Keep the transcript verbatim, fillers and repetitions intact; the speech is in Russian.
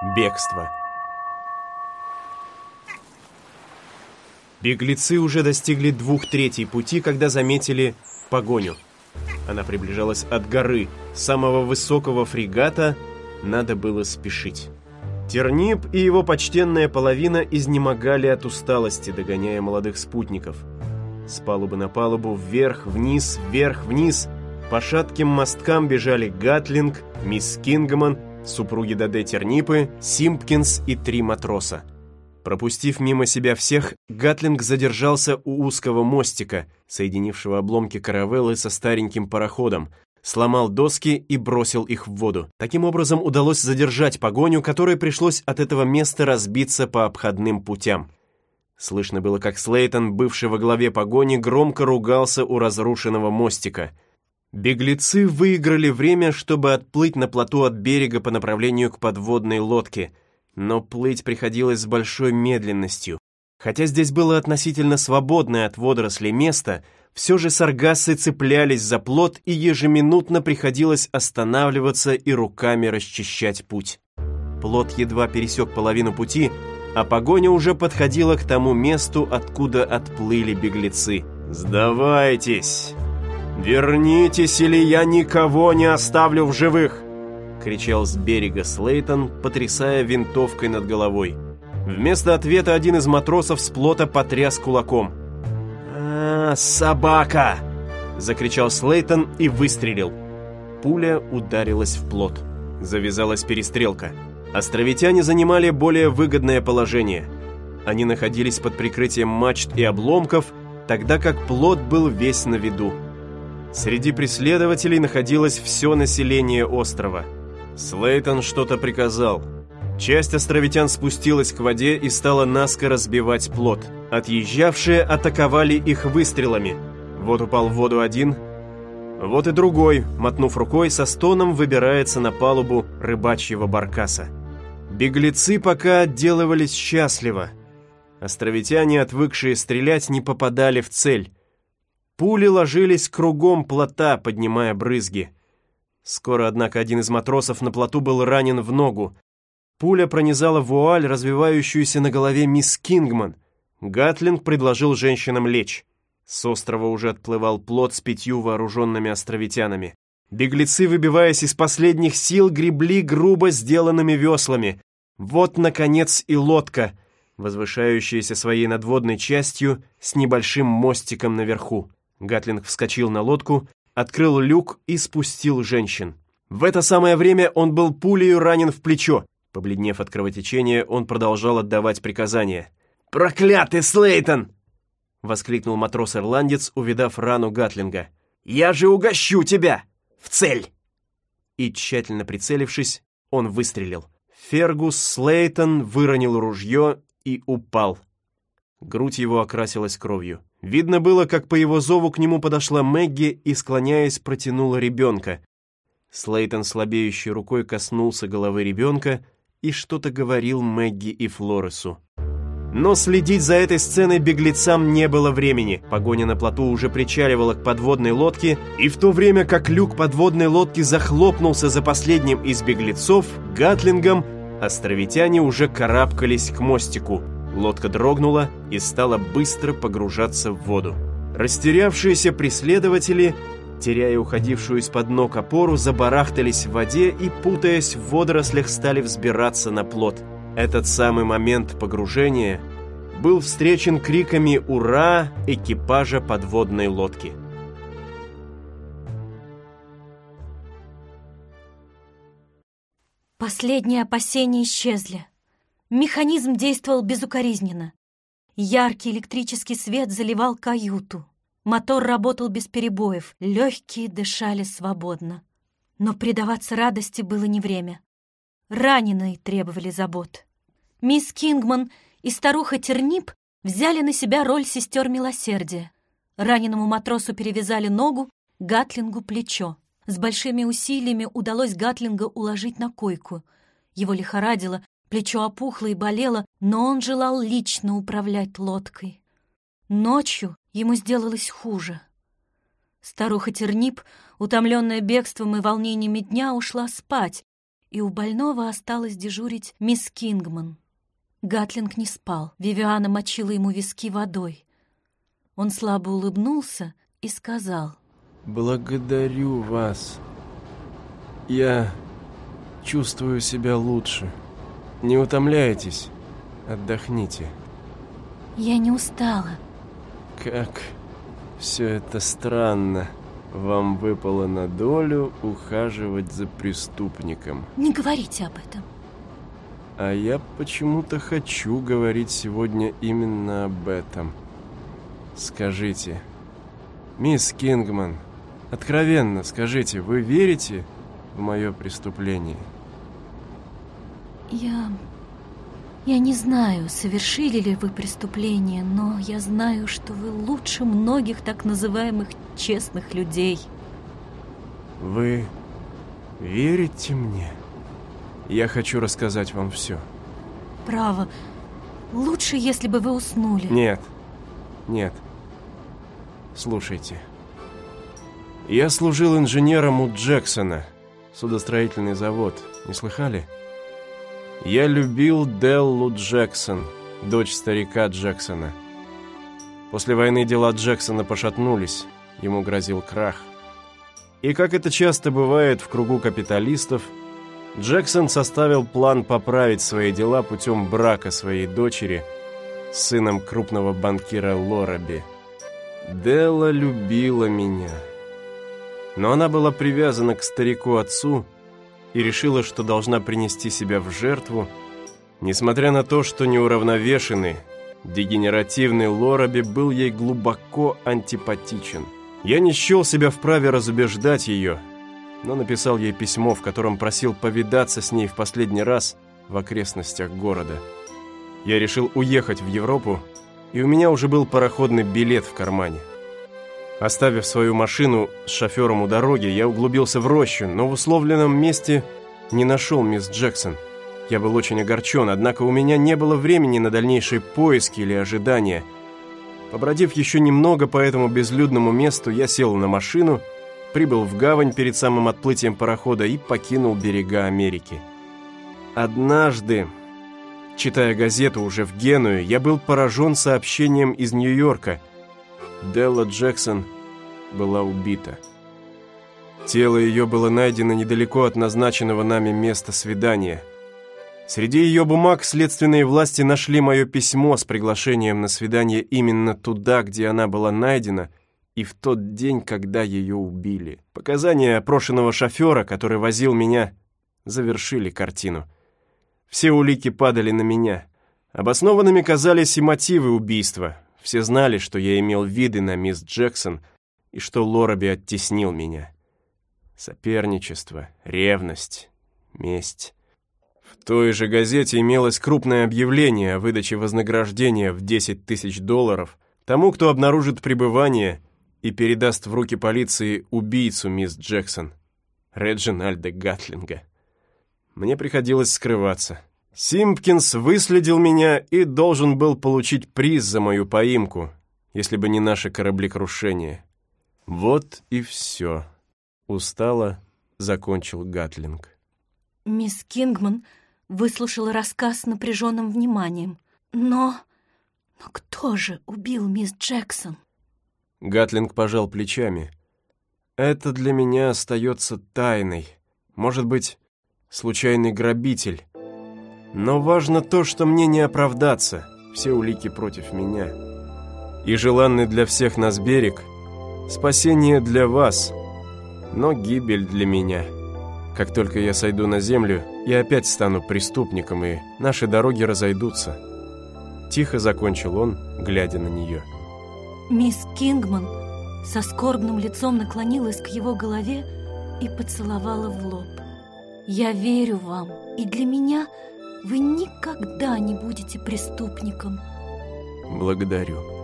Бегство. Беглецы уже достигли двух третей пути, когда заметили погоню. Она приближалась от горы, самого высокого фрегата. Надо было спешить. Тернип и его почтенная половина изнемогали от усталости, догоняя молодых спутников. С палубы на палубу, вверх-вниз, вверх-вниз. По шатким мосткам бежали Гатлинг, мисс Кингман, супруги Даде Тернипы, Симпкинс и три матроса. Пропустив мимо себя всех, Гатлинг задержался у узкого мостика, соединившего обломки каравеллы со стареньким пароходом, сломал доски и бросил их в воду. Таким образом удалось задержать погоню, которой пришлось от этого места разбиться по обходным путям. Слышно было, как Слейтон, бывший во главе погони, громко ругался у разрушенного мостика. Беглецы выиграли время, чтобы отплыть на плоту от берега по направлению к подводной лодке, но плыть приходилось с большой медленностью. Хотя здесь было относительно свободное от водорослей место, все же саргассы цеплялись за плот, и ежеминутно приходилось останавливаться и руками расчищать путь. Плот едва пересек половину пути, а погоня уже подходила к тому месту, откуда отплыли беглецы. «Сдавайтесь! Вернитесь, или я никого не оставлю в живых!» — кричал с берега Слейтон, потрясая винтовкой над головой. Вместо ответа один из матросов с плота потряс кулаком. «А, собака!» — закричал Слейтон и выстрелил. Пуля ударилась в плот. Завязалась перестрелка. Островитяне занимали более выгодное положение. Они находились под прикрытием мачт и обломков, тогда как плот был весь на виду. Среди преследователей находилось все население острова. Слейтон что-то приказал. Часть островитян спустилась к воде и стала наскоро сбивать плот. Отъезжавшие атаковали их выстрелами. Вот упал в воду один, вот и другой, мотнув рукой, со стоном выбирается на палубу рыбачьего баркаса. Беглецы пока отделывались счастливо. Островитяне, отвыкшие стрелять, не попадали в цель. Пули ложились кругом плота, поднимая брызги. Скоро, однако, один из матросов на плоту был ранен в ногу. Пуля пронизала вуаль, развивающуюся на голове мисс Кингман. Гатлинг предложил женщинам лечь. С острова уже отплывал плот с пятью вооруженными островитянами. Беглецы, выбиваясь из последних сил, гребли грубо сделанными веслами. Вот, наконец, и лодка, возвышающаяся своей надводной частью с небольшим мостиком наверху. Гатлинг вскочил на лодку, открыл люк и спустил женщин. В это самое время он был пулею ранен в плечо. Побледнев от кровотечения, он продолжал отдавать приказания. «Проклятый Слейтон!» — воскликнул матрос-ирландец, увидав рану Гатлинга. «Я же угощу тебя! В цель!» И, тщательно прицелившись, он выстрелил. Фергус Слейтон выронил ружье и упал. Грудь его окрасилась кровью. Видно было, как по его зову к нему подошла Мэгги и, склоняясь, протянула ребенка. Слейтон слабеющей рукой коснулся головы ребенка и что-то говорил Мэгги и Флоресу. Но следить за этой сценой беглецам не было времени. Погоня на плоту уже причаливала к подводной лодке, и в то время как люк подводной лодки захлопнулся за последним из беглецов, Гатлингом, островитяне уже карабкались к мостику. Лодка дрогнула и стала быстро погружаться в воду. Растерявшиеся преследователи, теряя уходившую из-под ног опору, забарахтались в воде и, путаясь в водорослях, стали взбираться на плот. Этот самый момент погружения был встречен криками «Ура!» экипажа подводной лодки. Последние опасения исчезли. Механизм действовал безукоризненно. Яркий электрический свет заливал каюту. Мотор работал без перебоев, легкие дышали свободно. Но предаваться радости было не время. Раненые требовали забот. Мисс Кингман и старуха Тернип взяли на себя роль сестер милосердия. Раненому матросу перевязали ногу, Гатлингу плечо. С большими усилиями удалось Гатлинга уложить на койку. Его лихорадило, плечо опухло и болело, но он желал лично управлять лодкой. Ночью ему сделалось хуже. Старуха Тернип, утомленная бегством и волнениями дня, ушла спать, и у больного осталась дежурить мисс Кингман. Гатлинг не спал. Вивиана мочила ему виски водой. Он слабо улыбнулся и сказал: «Благодарю вас. Я чувствую себя лучше. Не утомляйтесь. Отдохните». «Я не устала». «Как все это странно. Вам выпало на долю ухаживать за преступником». «Не говорите об этом». «А я почему-то хочу говорить сегодня именно об этом. Скажите, мисс Кингман, откровенно скажите, вы верите в мое преступление?» «Я... я не знаю, совершили ли вы преступление, но я знаю, что вы лучше многих так называемых честных людей». «Вы верите мне? Я хочу рассказать вам все». «Право, лучше, если бы вы уснули». «Нет, нет. Слушайте. Я служил инженером у Джексона, судостроительный завод. Не слыхали? Я любил Деллу Джексон, дочь старика Джексона. После войны дела Джексона пошатнулись, ему грозил крах. И, как это часто бывает в кругу капиталистов, Джексон составил план поправить свои дела путем брака своей дочери с сыном крупного банкира Лораби. Делла любила меня, но она была привязана к старику-отцу и решила, что должна принести себя в жертву, несмотря на то, что неуравновешенный, дегенеративный Лораби был ей глубоко антипатичен. Я не счел себя вправе разубеждать ее, но написал ей письмо, в котором просил повидаться с ней в последний раз в окрестностях города. Я решил уехать в Европу, и у меня уже был пароходный билет в кармане. Оставив свою машину с шофером у дороги, я углубился в рощу, но в условленном месте не нашел мисс Джексон. Я был очень огорчен, однако у меня не было времени на дальнейшие поиски или ожидания. Побродив еще немного по этому безлюдному месту, я сел на машину, прибыл в гавань перед самым отплытием парохода и покинул берега Америки. Однажды, читая газету уже в Генуе, я был поражен сообщением из Нью-Йорка. Делла Джексон была убита. Тело ее было найдено недалеко от назначенного нами места свидания. Среди ее бумаг следственные власти нашли мое письмо с приглашением на свидание именно туда, где она была найдена, и в тот день, когда ее убили. Показания опрошенного шофера, который возил меня, завершили картину. Все улики падали на меня. Обоснованными казались и мотивы убийства. Все знали, что я имел виды на мисс Джексон и что Лораби оттеснил меня. Соперничество, ревность, месть. В той же газете имелось крупное объявление о выдаче вознаграждения в десять тысяч долларов тому, кто обнаружит пребывание и передаст в руки полиции убийцу мисс Джексон, Реджинальда Гатлинга. Мне приходилось скрываться. Симпкинс выследил меня и должен был получить приз за мою поимку, если бы не наше кораблекрушение. Вот и все. Устало закончил Гатлинг. Мисс Кингман выслушала рассказ с напряженным вниманием. Но... но кто же убил мисс Джексон? Гатлинг пожал плечами. Это для меня остается тайной. Может быть, случайный грабитель. Но важно то, что мне не оправдаться. Все улики против меня. И желанный для всех нас берег — спасение для вас, но гибель для меня. Как только я сойду на землю, я опять стану преступником, и наши дороги разойдутся. Тихо закончил он, глядя на нее. Мисс Кингман со скорбным лицом наклонилась к его голове и поцеловала в лоб. «Я верю вам, и для меня вы никогда не будете преступником». «Благодарю».